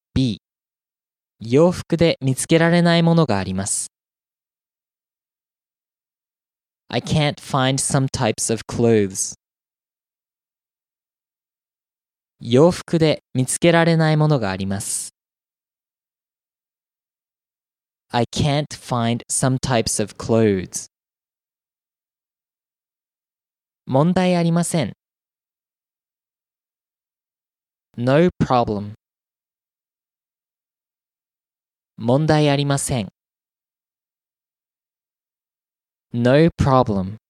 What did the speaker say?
B、洋服で見つけられないものがあります。I can't find some types of clothes. 洋服で見つけられないものがあります。I can't find some types of clothes. 問題ありません。No problem. 問題ありません。No problem.